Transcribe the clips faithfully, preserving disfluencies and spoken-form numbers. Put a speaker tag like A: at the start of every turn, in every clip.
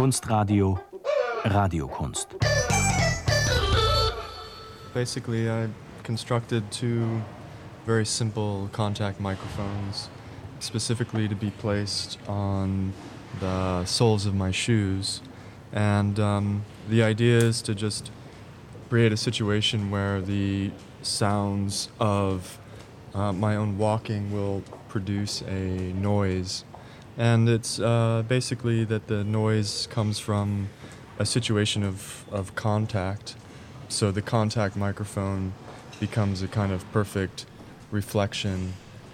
A: Kunstradio Radiokunst.
B: Basically, I constructed two very simple contact microphones, specifically to be placed on the soles of my shoes. And um, the idea is to just create a situation where the sounds of uh, my own walking will produce a noise. And it's uh, basically that the noise comes from a situation of, of contact. So the contact microphone becomes a kind of perfect reflection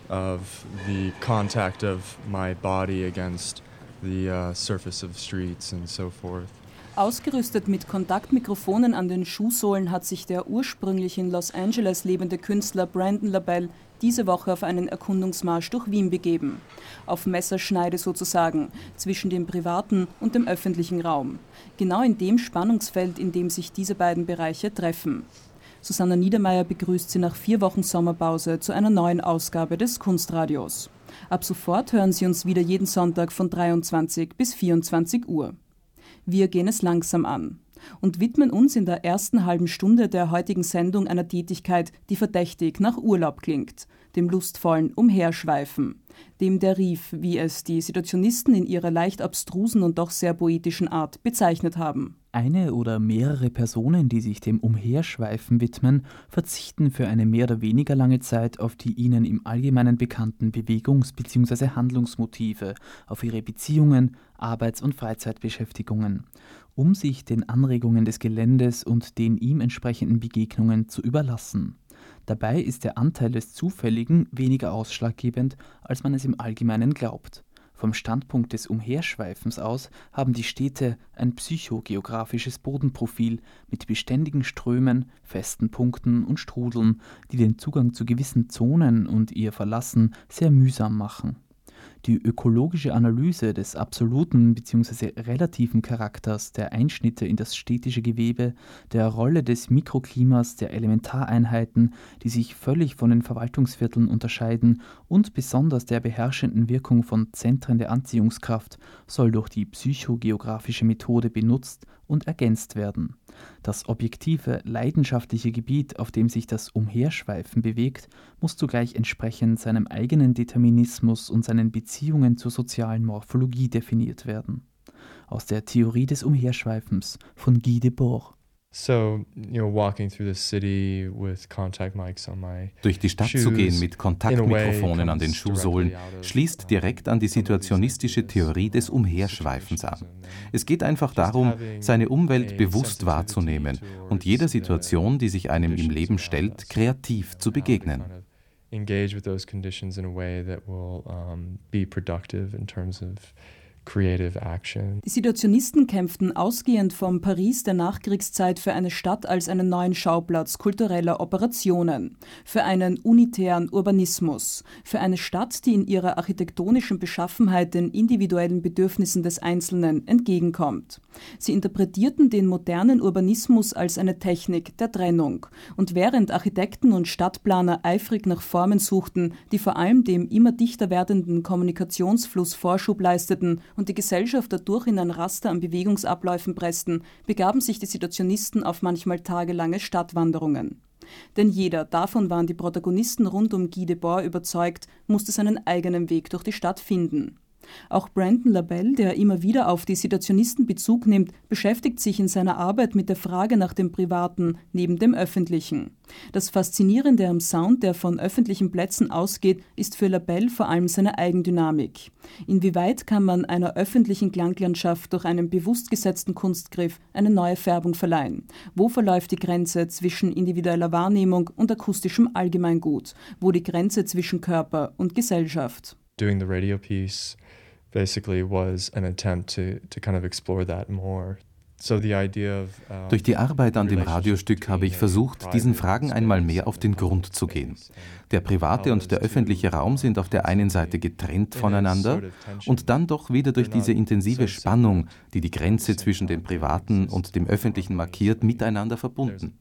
B: of the contact of my body against the uh, surface of streets and so forth.
C: Ausgerüstet mit Kontaktmikrofonen an den Schuhsohlen hat sich der ursprünglich in Los Angeles lebende Künstler Brandon LaBelle diese Woche auf einen Erkundungsmarsch durch Wien begeben. Auf Messerschneide sozusagen, zwischen dem privaten und dem öffentlichen Raum. Genau in dem Spannungsfeld, in dem sich diese beiden Bereiche treffen. Susanna Niedermeyer begrüßt Sie nach vier Wochen Sommerpause zu einer neuen Ausgabe des Kunstradios. Ab sofort hören Sie uns wieder jeden Sonntag von dreiundzwanzig bis vierundzwanzig Uhr. Wir gehen es langsam an und widmen uns in der ersten halben Stunde der heutigen Sendung einer Tätigkeit, die verdächtig nach Urlaub klingt, dem lustvollen Umherschweifen, dem der Rief, wie es die Situationisten in ihrer leicht abstrusen und doch sehr poetischen Art bezeichnet haben.
D: Eine oder mehrere Personen, die sich dem Umherschweifen widmen, verzichten für eine mehr oder weniger lange Zeit auf die ihnen im Allgemeinen bekannten Bewegungs- bzw. Handlungsmotive, auf ihre Beziehungen, Arbeits- und Freizeitbeschäftigungen, um sich den Anregungen des Geländes und den ihm entsprechenden Begegnungen zu überlassen. Dabei ist der Anteil des Zufälligen weniger ausschlaggebend, als man es im Allgemeinen glaubt. Vom Standpunkt des Umherschweifens aus haben die Städte ein psychogeografisches Bodenprofil mit beständigen Strömen, festen Punkten und Strudeln, die den Zugang zu gewissen Zonen und ihr Verlassen sehr mühsam machen. Die ökologische Analyse des absoluten bzw. relativen Charakters der Einschnitte in das städtische Gewebe, der Rolle des Mikroklimas der Elementareinheiten, die sich völlig von den Verwaltungsvierteln unterscheiden, und besonders der beherrschenden Wirkung von Zentren der Anziehungskraft soll durch die psychogeografische Methode benutzt und ergänzt werden. Das objektive, leidenschaftliche Gebiet, auf dem sich das Umherschweifen bewegt, muss zugleich entsprechend seinem eigenen Determinismus und seinen Beziehungen zur sozialen Morphologie definiert werden. Aus der Theorie des Umherschweifens von Guy Debord.
B: So, you know, walking through the city with contact mics on my
E: Durch die Stadt zu gehen mit Kontaktmikrofonen an den Schuhsohlen schließt direkt an die situationistische Theorie des Umherschweifens an. Es geht einfach darum, seine Umwelt bewusst wahrzunehmen und jeder Situation, die sich einem im Leben stellt, kreativ zu begegnen.
B: Engage with those conditions in a way that will um, be productive in terms of creative action.
C: Die Situationisten kämpften ausgehend vom Paris der Nachkriegszeit für eine Stadt als einen neuen Schauplatz kultureller Operationen, für einen unitären Urbanismus, für eine Stadt, die in ihrer architektonischen Beschaffenheit den individuellen Bedürfnissen des Einzelnen entgegenkommt. Sie interpretierten den modernen Urbanismus als eine Technik der Trennung. Und während Architekten und Stadtplaner eifrig nach Formen suchten, die vor allem dem immer dichter werdenden Kommunikationsfluss Vorschub leisteten und die Gesellschaft dadurch in ein Raster an Bewegungsabläufen pressten, begaben sich die Situationisten auf manchmal tagelange Stadtwanderungen. Denn jeder, davon waren die Protagonisten rund um Guy Debord überzeugt, musste seinen eigenen Weg durch die Stadt finden. Auch Brandon LaBelle, der immer wieder auf die Situationisten Bezug nimmt, beschäftigt sich in seiner Arbeit mit der Frage nach dem Privaten neben dem Öffentlichen. Das Faszinierende am Sound, der von öffentlichen Plätzen ausgeht, ist für LaBelle vor allem seine Eigendynamik. Inwieweit kann man einer öffentlichen Klanglandschaft durch einen bewusst gesetzten Kunstgriff eine neue Färbung verleihen? Wo verläuft die Grenze zwischen individueller Wahrnehmung und akustischem Allgemeingut? Wo die Grenze zwischen Körper und Gesellschaft?
B: Doing the radio piece basically was an attempt to to kind of explore that more. So the idea of, uh,
E: Durch die Arbeit an dem Radiostück habe ich versucht, diesen Fragen einmal mehr auf den Grund zu gehen. Der private und der öffentliche Raum sind auf der einen Seite getrennt voneinander und dann doch wieder durch diese intensive Spannung, die die Grenze zwischen dem Privaten und dem Öffentlichen markiert, miteinander verbunden.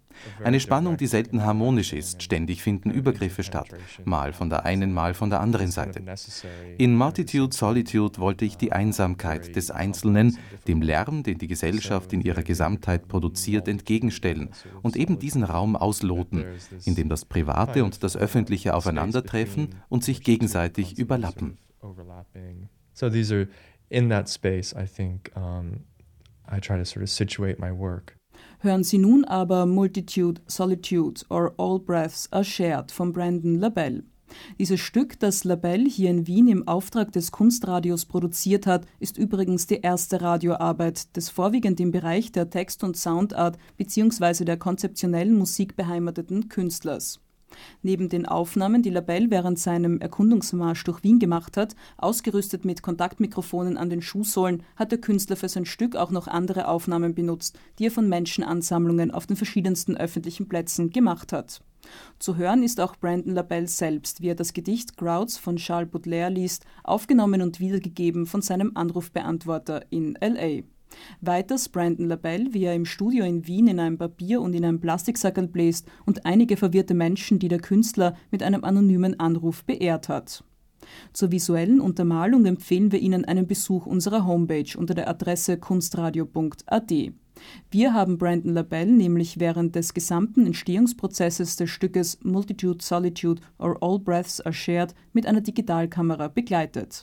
E: Eine Spannung, die selten harmonisch ist, ständig finden Übergriffe statt, mal von der einen, mal von der anderen Seite. In Multitude Solitude wollte ich die Einsamkeit des Einzelnen, dem Lärm, den die Gesellschaft in ihrer Gesamtheit produziert, entgegenstellen und eben diesen Raum ausloten, in dem das Private und das Öffentliche aufeinandertreffen und sich gegenseitig überlappen.
B: So these are in that space, I think, um, I try to sort of situate my work.
C: Hören Sie nun aber Multitude, Solitude or All Breaths Are Shared von Brandon LaBelle. Dieses Stück, das LaBelle hier in Wien im Auftrag des Kunstradios produziert hat, ist übrigens die erste Radioarbeit des vorwiegend im Bereich der Text- und Soundart bzw. der konzeptionellen Musik beheimateten Künstlers. Neben den Aufnahmen, die LaBelle während seinem Erkundungsmarsch durch Wien gemacht hat, ausgerüstet mit Kontaktmikrofonen an den Schuhsohlen, hat der Künstler für sein Stück auch noch andere Aufnahmen benutzt, die er von Menschenansammlungen auf den verschiedensten öffentlichen Plätzen gemacht hat. Zu hören ist auch Brandon LaBelle selbst, wie er das Gedicht Crowds von Charles Baudelaire liest, aufgenommen und wiedergegeben von seinem Anrufbeantworter in L A. Weiters Brandon LaBelle, wie er im Studio in Wien in einem Papier und in einem Plastiksackerl bläst und einige verwirrte Menschen, die der Künstler mit einem anonymen Anruf beehrt hat. Zur visuellen Untermalung empfehlen wir Ihnen einen Besuch unserer Homepage unter der Adresse kunstradio punkt a t. Wir haben Brandon LaBelle nämlich während des gesamten Entstehungsprozesses des Stückes Multitude, Solitude or All Breaths Are Shared mit einer Digitalkamera begleitet.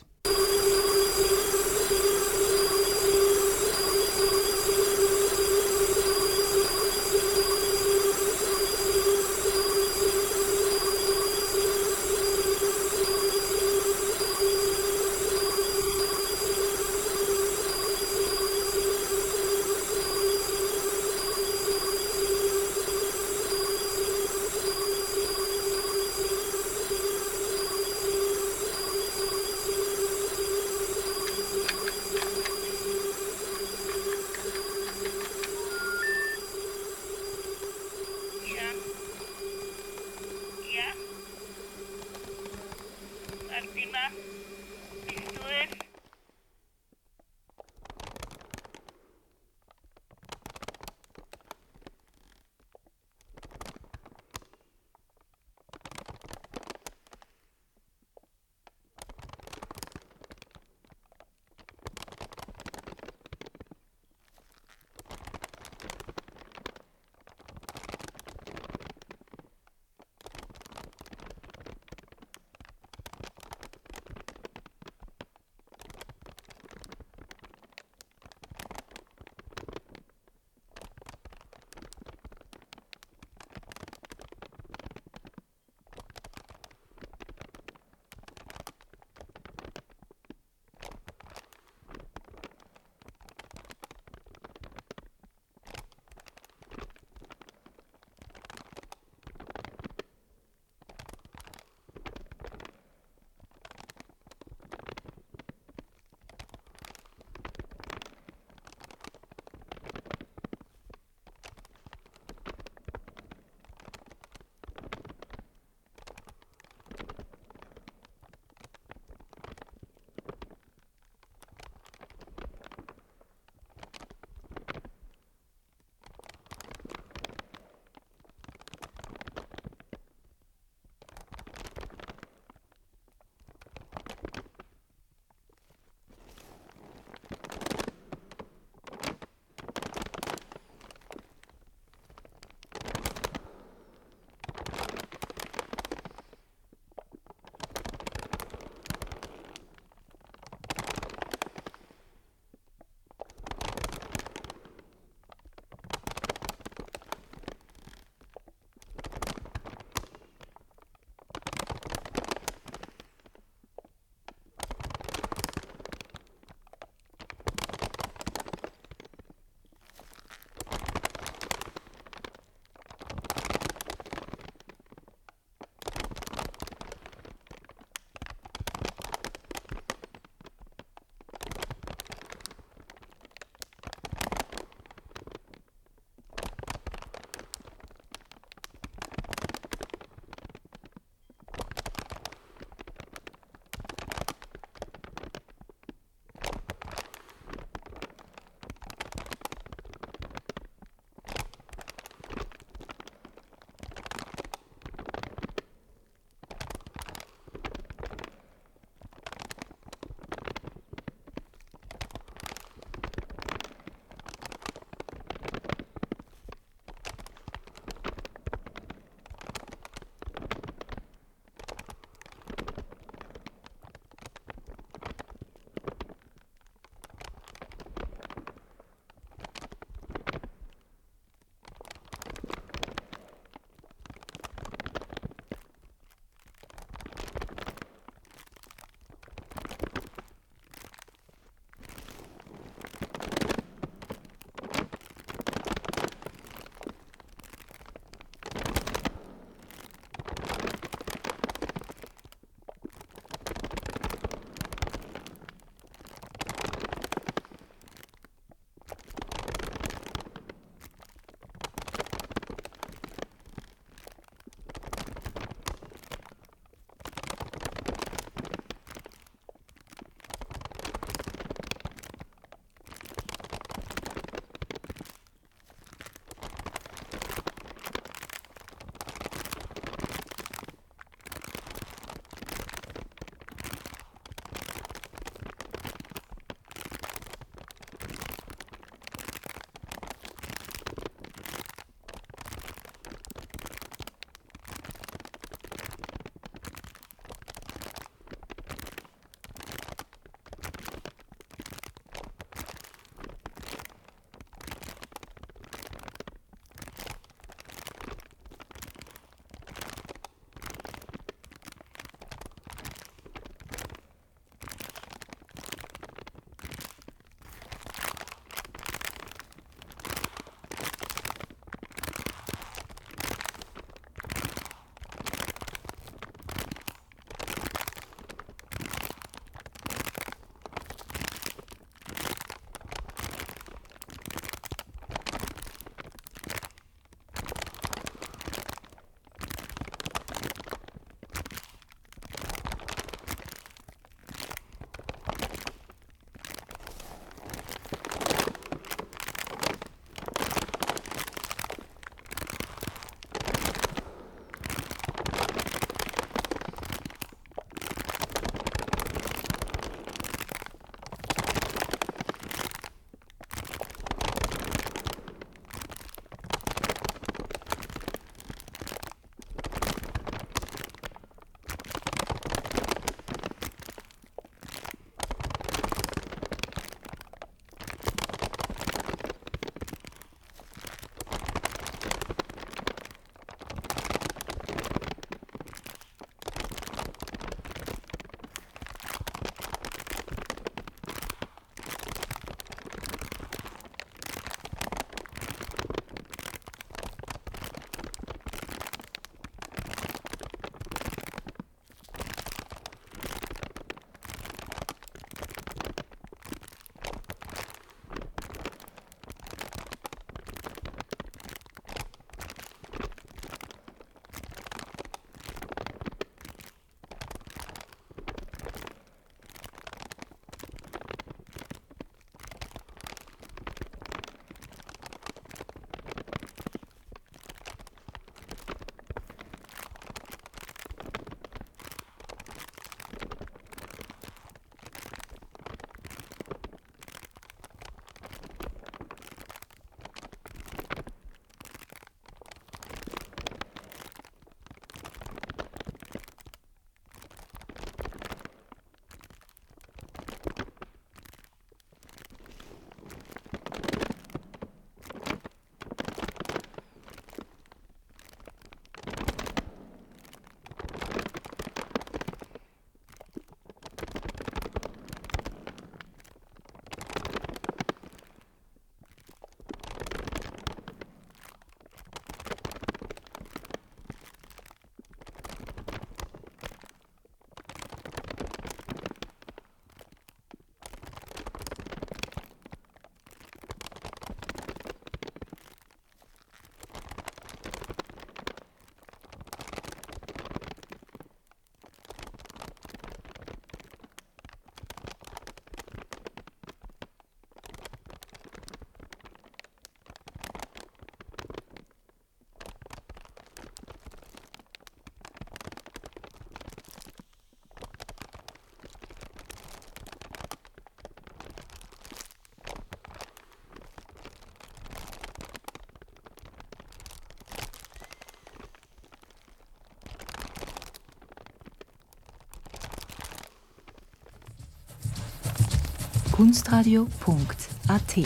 F: kunstradio punkt a t.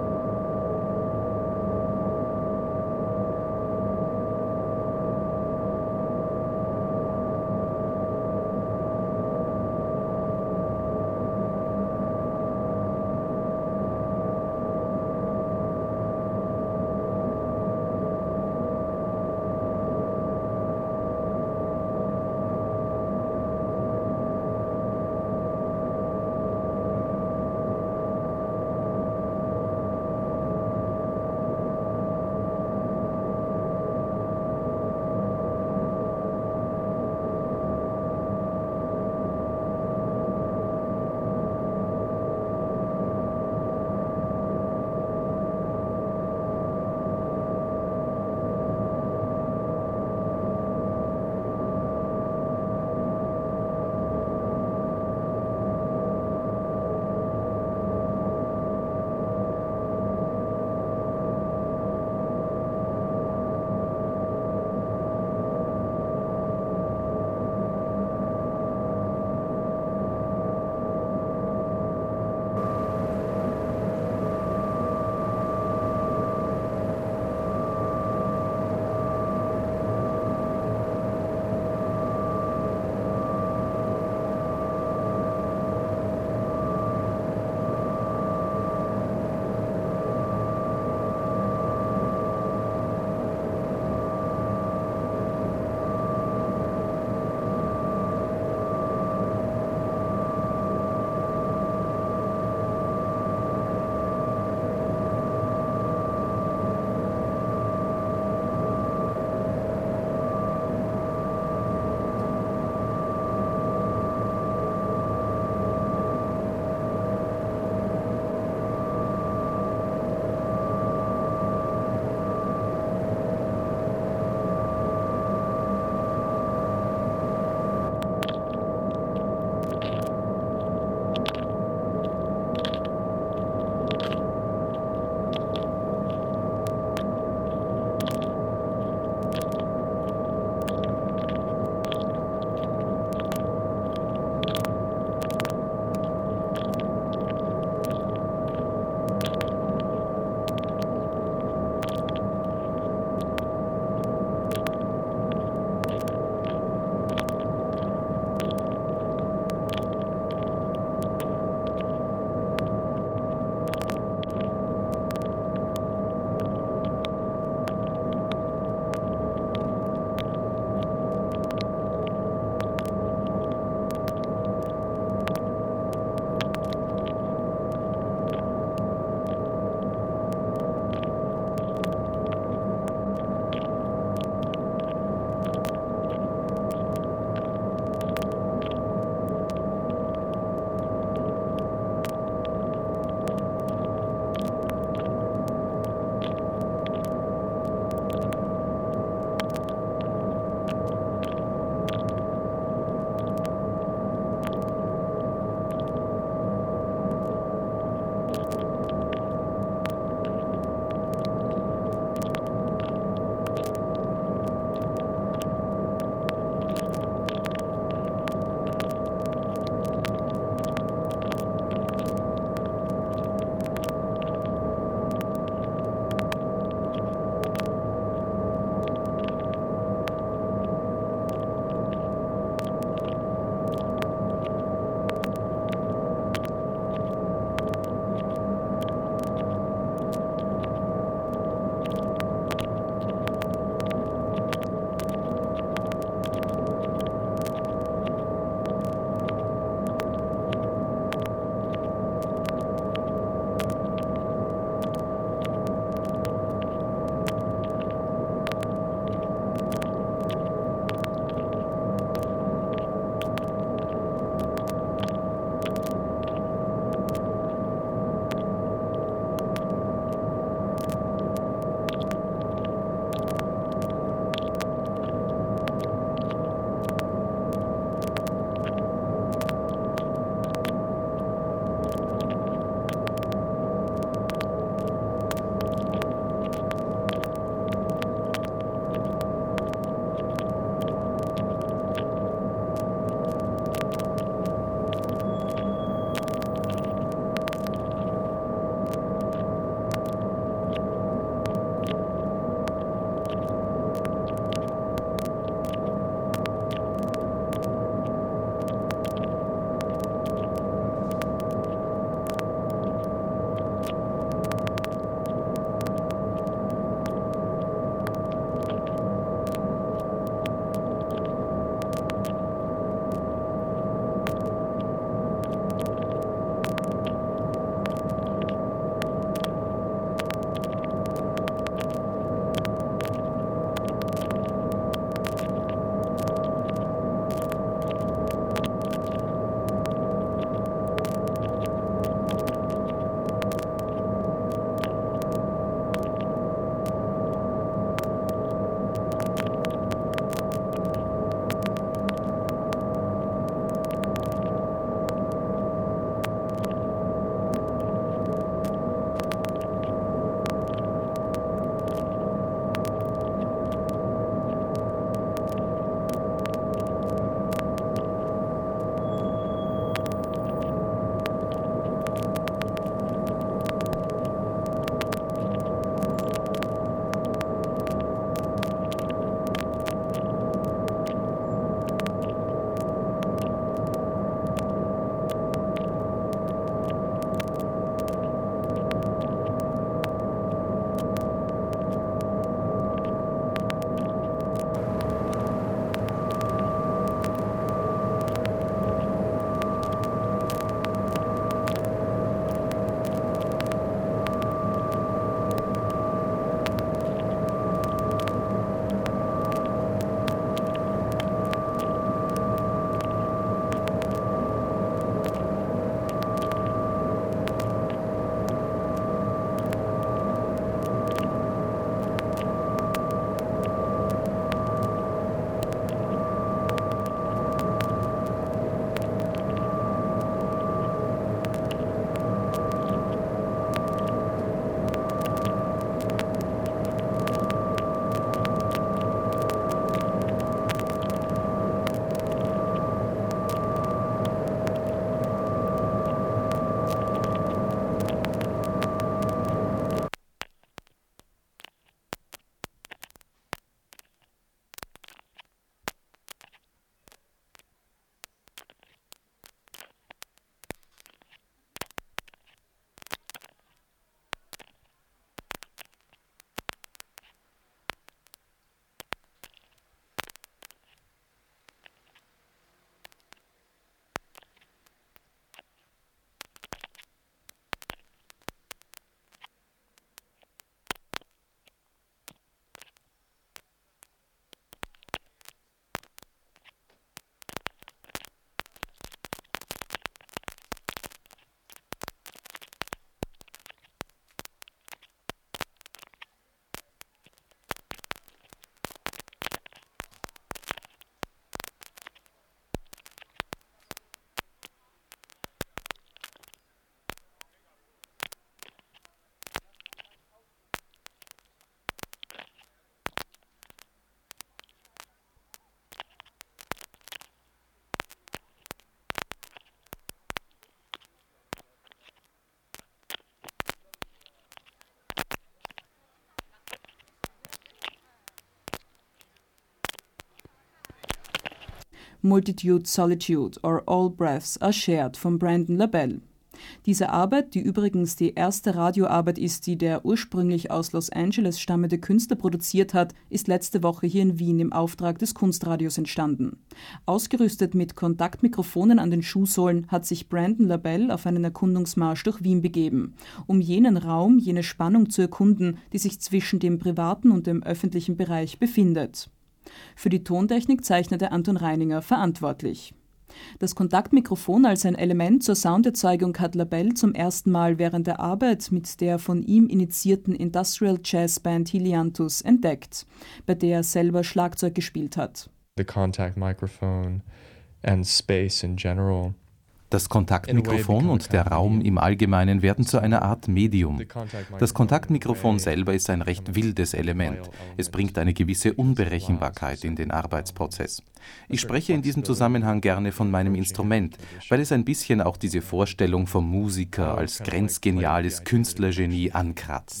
C: Multitude Solitude or All Breaths Are Shared von Brandon LaBelle. Diese Arbeit, die übrigens die erste Radioarbeit ist, die der ursprünglich aus Los Angeles stammende Künstler produziert hat, ist letzte Woche hier in Wien im Auftrag des Kunstradios entstanden. Ausgerüstet mit Kontaktmikrofonen an den Schuhsohlen hat sich Brandon LaBelle auf einen Erkundungsmarsch durch Wien begeben, um jenen Raum, jene Spannung zu erkunden, die sich zwischen dem privaten und dem öffentlichen Bereich befindet. Für die Tontechnik zeichnete Anton Reininger verantwortlich. Das Kontaktmikrofon als ein Element zur Sounderzeugung hat LaBelle zum ersten Mal während der Arbeit mit der von ihm initiierten Industrial Jazz Band Helianthus entdeckt, bei der er selber Schlagzeug gespielt hat.
B: The contact microphone and space in general.
E: Das Kontaktmikrofon und der Raum im Allgemeinen werden zu einer Art Medium. Das Kontaktmikrofon selber ist ein recht wildes Element. Es bringt eine gewisse Unberechenbarkeit in den Arbeitsprozess. Ich spreche in diesem Zusammenhang gerne von meinem Instrument, weil es ein bisschen auch diese Vorstellung vom Musiker als grenzgeniales Künstlergenie ankratzt.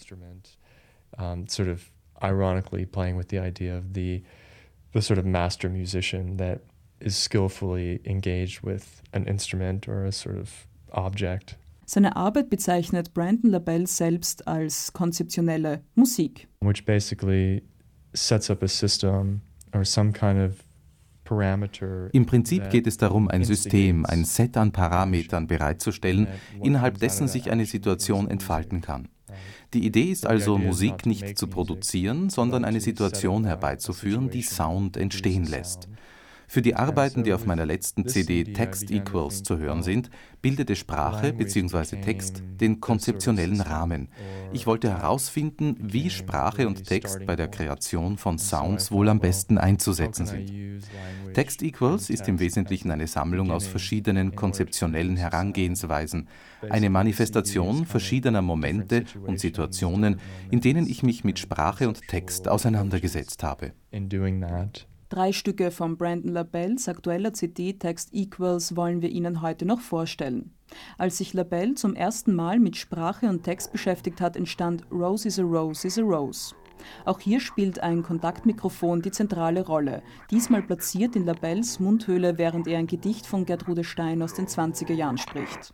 B: Um, sort of ironically playing with the idea of the, the sort of master musician that is skillfully engaged with an instrument or a sort of object.
C: Seine Arbeit bezeichnet Brandon LaBelle selbst als konzeptionelle Musik.
B: Which basically sets up a system or some kind of parameter.
E: Im Prinzip geht es darum, ein System, ein Set an Parametern bereitzustellen, innerhalb dessen sich eine Situation entfalten kann. Die Idee ist also, Musik nicht zu produzieren, sondern eine Situation herbeizuführen, die Sound entstehen lässt. Für die Arbeiten, die auf meiner letzten C D Text Equals zu hören sind, bildete Sprache bzw. Text den konzeptionellen Rahmen. Ich wollte herausfinden, wie Sprache und Text bei der Kreation von Sounds wohl am besten einzusetzen sind. Text Equals ist im Wesentlichen eine Sammlung aus verschiedenen konzeptionellen Herangehensweisen, eine Manifestation verschiedener Momente und Situationen, in denen ich mich mit Sprache und Text auseinandergesetzt habe.
C: Drei Stücke von Brandon LaBelles aktueller C D Text Equals wollen wir Ihnen heute noch vorstellen. Als sich LaBelle zum ersten Mal mit Sprache und Text beschäftigt hat, entstand Rose is a Rose is a Rose. Auch hier spielt ein Kontaktmikrofon die zentrale Rolle, diesmal platziert in LaBelles Mundhöhle, während er ein Gedicht von Gertrude Stein aus den zwanziger Jahren spricht.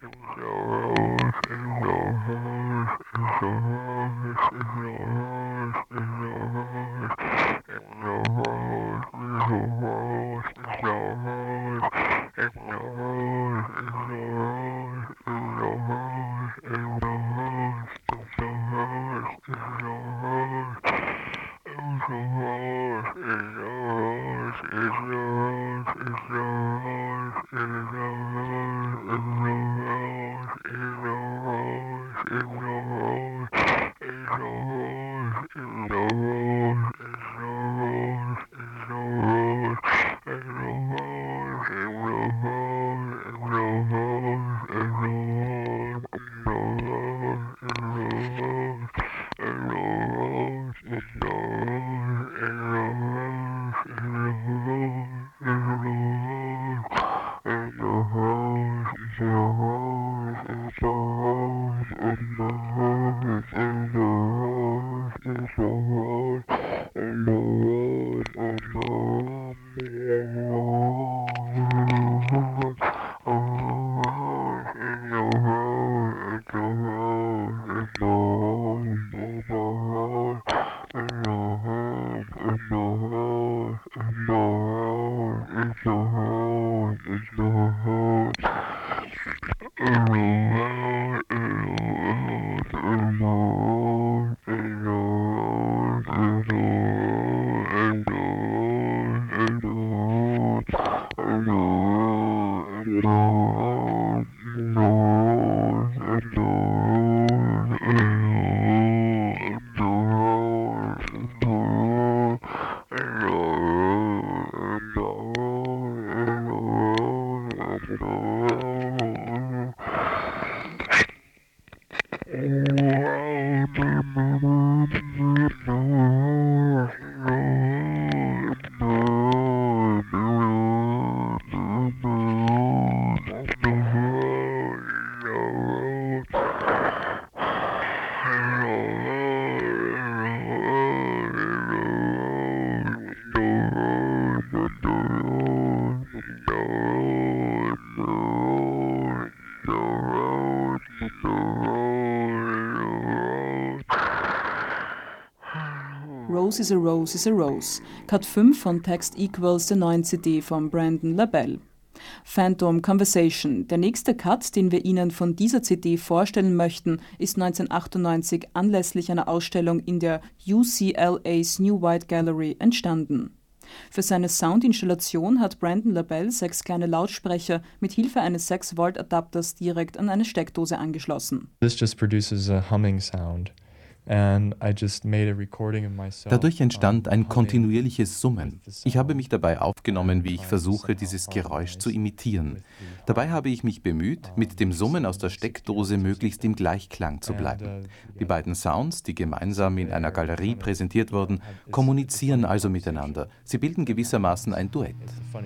C: Rose is a Rose is a Rose, Cut fünf von Text Equals der neuen C D von Brandon LaBelle. Phantom Conversation, der nächste Cut, den wir Ihnen von dieser C D vorstellen möchten, ist neunzehnhundertachtundneunzig anlässlich einer Ausstellung in der U C L A's New White Gallery entstanden. Für seine Soundinstallation hat Brandon LaBelle sechs kleine Lautsprecher mit Hilfe eines sechs Volt Adapters direkt an eine Steckdose angeschlossen.
B: This just produces a humming sound.
E: Dadurch entstand ein kontinuierliches Summen. Ich habe mich dabei aufgenommen, wie ich versuche, dieses Geräusch zu imitieren. Dabei habe ich mich bemüht, mit dem Summen aus der Steckdose möglichst im Gleichklang zu bleiben. Die beiden Sounds, die gemeinsam in einer Galerie präsentiert wurden, kommunizieren also miteinander. Sie bilden gewissermaßen ein Duett.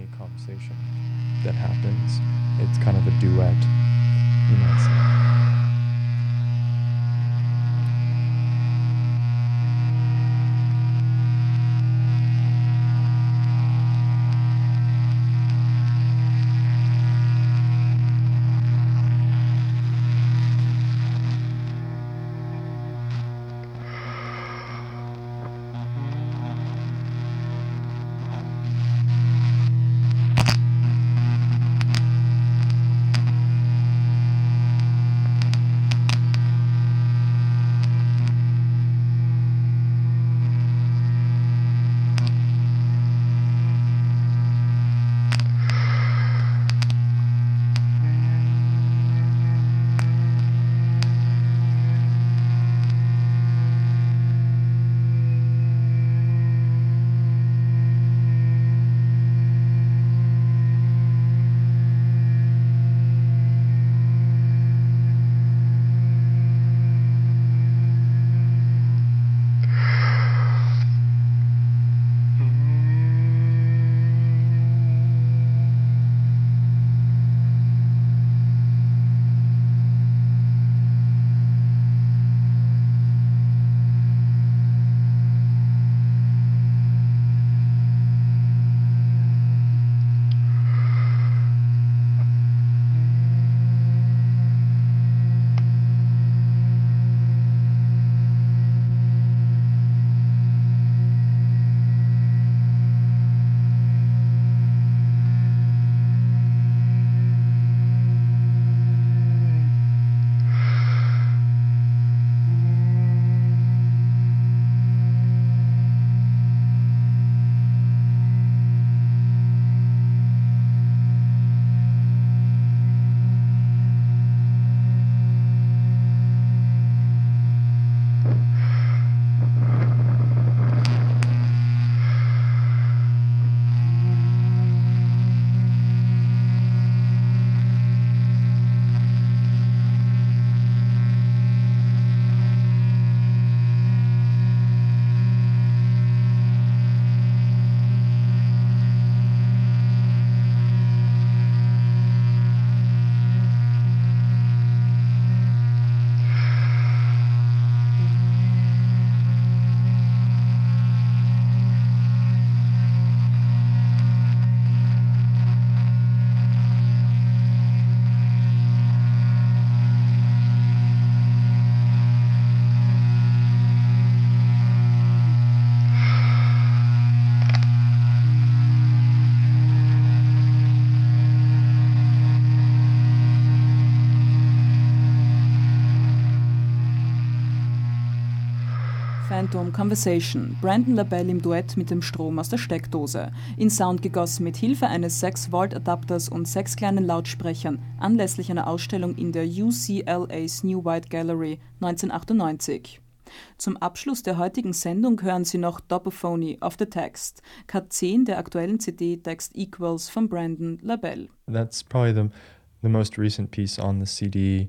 C: Phantom Conversation, Brandon LaBelle im Duett mit dem Strom aus der Steckdose, in Sound gegossen mit Hilfe eines sechs Volt Adapters und sechs kleinen Lautsprechern, anlässlich einer Ausstellung in der U C L A's New White Gallery neunzehnhundertachtundneunzig. Zum Abschluss der heutigen Sendung hören Sie noch Dopophony of the Text, Cut zehn der aktuellen C D Text Equals von Brandon LaBelle.
B: That's probably the, the most recent piece on the C D.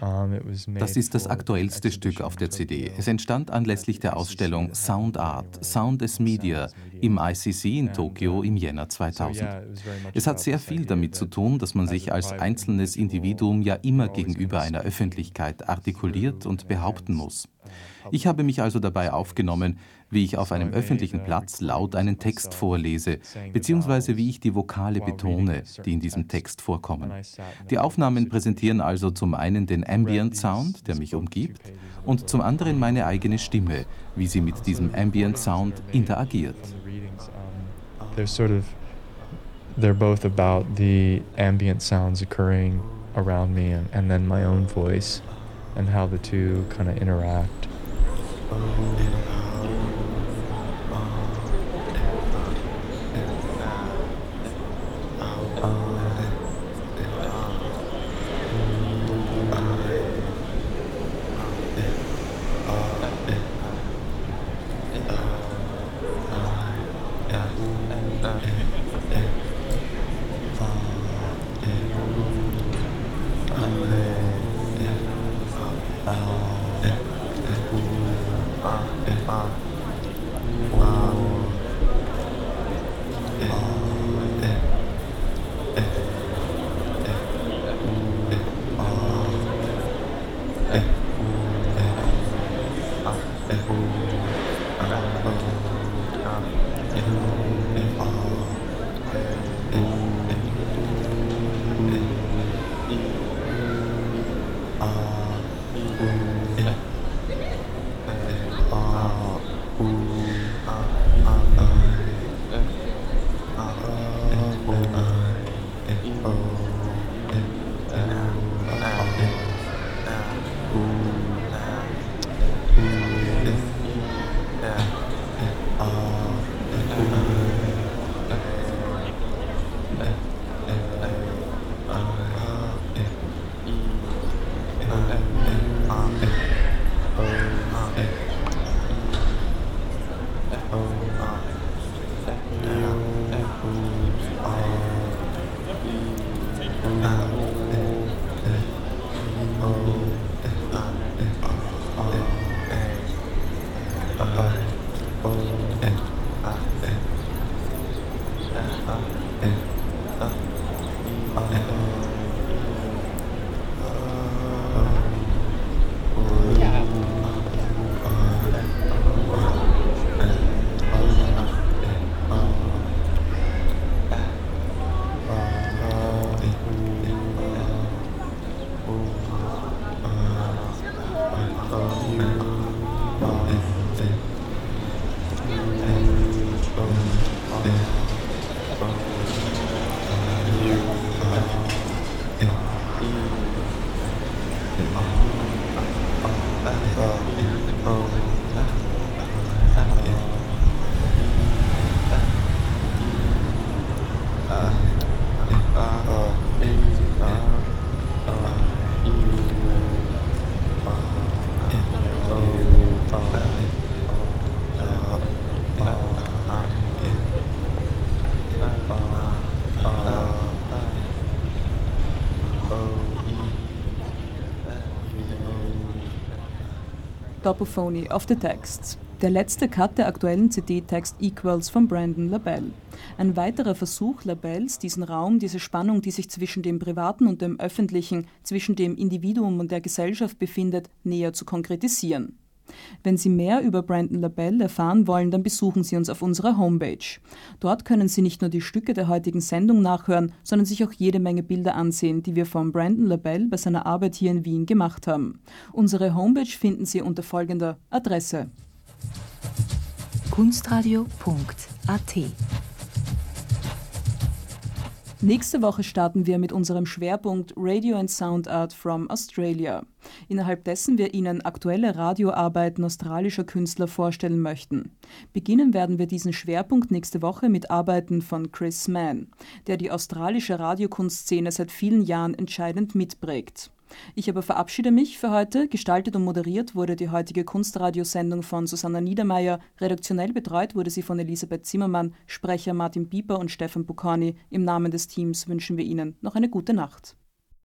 E: Das ist das aktuellste Stück auf der C D. Es entstand anlässlich der Ausstellung Sound Art, Sound as Media im I C C in Tokio im Jänner zweitausend. Es hat sehr viel damit zu tun, dass man sich als einzelnes Individuum ja immer gegenüber einer Öffentlichkeit artikuliert und behaupten muss. Ich habe mich also dabei aufgenommen, wie ich auf einem öffentlichen Platz laut einen Text vorlese, beziehungsweise wie ich die Vokale betone, die in diesem Text vorkommen. Die Aufnahmen präsentieren also zum einen den Ambient Sound, der mich umgibt, und zum anderen meine eigene Stimme, wie sie mit diesem Ambient Sound interagiert.
B: They're sort of, they're both about the ambient sounds occurring around me and, and then my own voice and how the two kind of interact.
C: Dopophony of the Text. Der letzte Cut der aktuellen C D-Text Equals von Brandon LaBelle. Ein weiterer Versuch LaBelles, diesen Raum, diese Spannung, die sich zwischen dem Privaten und dem Öffentlichen, zwischen dem Individuum und der Gesellschaft befindet, näher zu konkretisieren. Wenn Sie mehr über Brandon LaBelle erfahren wollen, dann besuchen Sie uns auf unserer Homepage. Dort können Sie nicht nur die Stücke der heutigen Sendung nachhören, sondern sich auch jede Menge Bilder ansehen, die wir von Brandon LaBelle bei seiner Arbeit hier in Wien gemacht haben. Unsere Homepage finden Sie unter folgender Adresse:
F: kunstradio punkt a t.
C: Nächste Woche starten wir mit unserem Schwerpunkt Radio and Sound Art from Australia, innerhalb dessen wir Ihnen aktuelle Radioarbeiten australischer Künstler vorstellen möchten. Beginnen werden wir diesen Schwerpunkt nächste Woche mit Arbeiten von Chris Mann, der die australische Radiokunstszene seit vielen Jahren entscheidend mitprägt. Ich aber verabschiede mich für heute. Gestaltet und moderiert wurde die heutige Kunstradiosendung von Susanna Niedermeyer. Redaktionell betreut wurde sie von Elisabeth Zimmermann, Sprecher Martin Pieper und Stefan Bucani. Im Namen des Teams wünschen wir Ihnen noch eine gute Nacht.